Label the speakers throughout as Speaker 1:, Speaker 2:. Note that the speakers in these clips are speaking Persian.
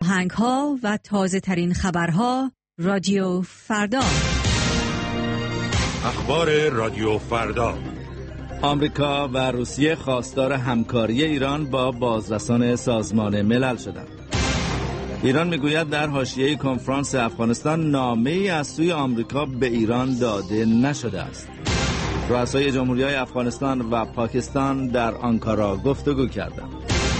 Speaker 1: آهنگ‌ها و تازه‌ترین خبرها رادیو فردا.
Speaker 2: اخبار رادیو فردا.
Speaker 3: آمریکا و روسیه خواستار همکاری ایران با بازرسان سازمان ملل شدند. ایران میگوید در حاشیه کنفرانس افغانستان نامه‌ای از سوی آمریکا به ایران داده نشده است. رؤسای جمهوری‌های افغانستان و پاکستان در آنکارا گفتگو کردند.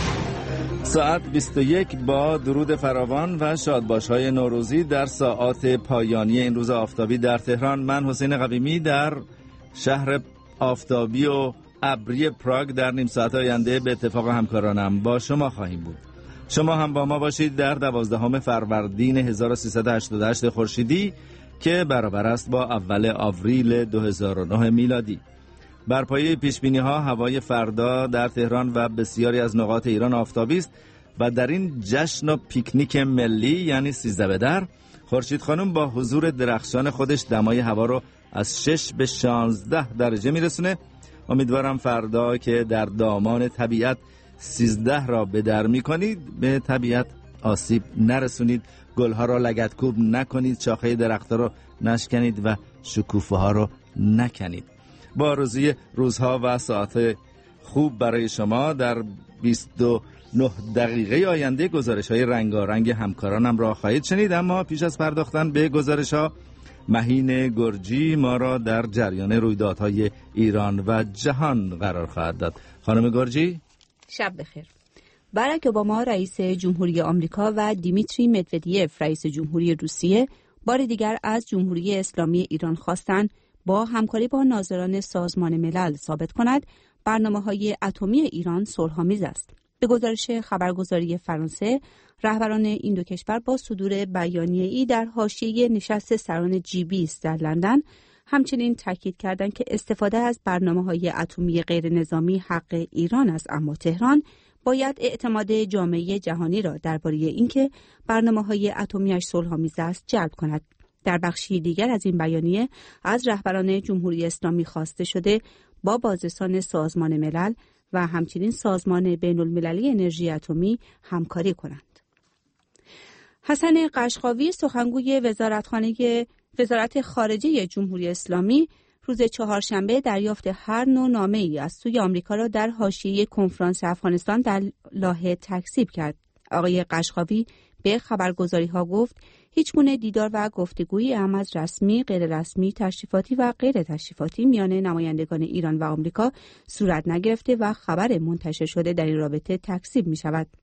Speaker 3: ساعت 21 با درود فراوان و شادباش‌های نوروزی در ساعات پایانی این روز آفتابی در تهران. من حسین قویمی در شهر آفتابی و ابری پراگ در نیم ساعت آینده به اتفاق همکارانم با شما خواهیم بود. شما هم با ما باشید در 12 فروردین 1388 خورشیدی که برابر است با اول آوریل 2009 میلادی. بر پایه پیشبینی‌ها هوای فردا در تهران و بسیاری از نقاط ایران آفتابی است و در این جشن و پیکنیک ملی یعنی 13 بدر، خورشید خانم با حضور درخشان خودش دمای هوا رو از 6 به 16 درجه میرسونه. امیدوارم فردا که در دامان طبیعت 13 را به در میکنید به طبیعت آسیب نرسونید، گلها را لگدکوب نکنید، شاخه درختها رو نشکنید و شکوفه ها رو نکنید. با آرزوی روزها و ساعت خوب برای شما در 29 دقیقه آینده گزارش‌های رنگارنگ همکارانم را خواهید شنید. اما پیش از پرداختن به گزارش‌ها، مهین گرجی ما را در جریان رویدادهای ایران و جهان قرار خواهد داد. خانم گرجی،
Speaker 4: شب بخیر. باراک اوباما رئیس جمهوری آمریکا و دیمیتری مدودیف رئیس جمهوری روسیه بار دیگر از جمهوری اسلامی ایران خواستند با همکاری با ناظران سازمان ملل ثابت کند برنامه‌های اتمی ایران صلح‌آمیز است. به گزارش خبرگزاری فرانسه، رهبران این دو کشور با صدور بیانیه‌ای در حاشیه نشست سران G20 در لندن همچنین تاکید کردند که استفاده از برنامه‌های اتمی غیر نظامی حق ایران است، اما تهران باید اعتماد جامعه جهانی را درباره اینکه برنامه‌های اتمی‌اش صلح‌آمیز است جلب کند. در بخشی دیگر از این بیانیه از رهبران جمهوری اسلامی خواسته شده با بازرسان سازمان ملل و همچنین سازمان بین‌المللی انرژی اتمی همکاری کنند. حسن قشقاوی، سخنگوی وزارت خارجه جمهوری اسلامی، روز چهارشنبه دریافت هر نوع نامه‌ای از سوی آمریکا را در حاشیه کنفرانس افغانستان در لاهه تکذیب کرد. آقای قشقاوی به خبرگزاری‌ها گفت هیچگونه دیدار و گفتگویی هم از رسمی، غیر رسمی، تشریفاتی و غیر تشریفاتی میان نمایندگان ایران و آمریکا صورت نگرفته و خبر منتشر شده در این رابطه تکذیب می شود.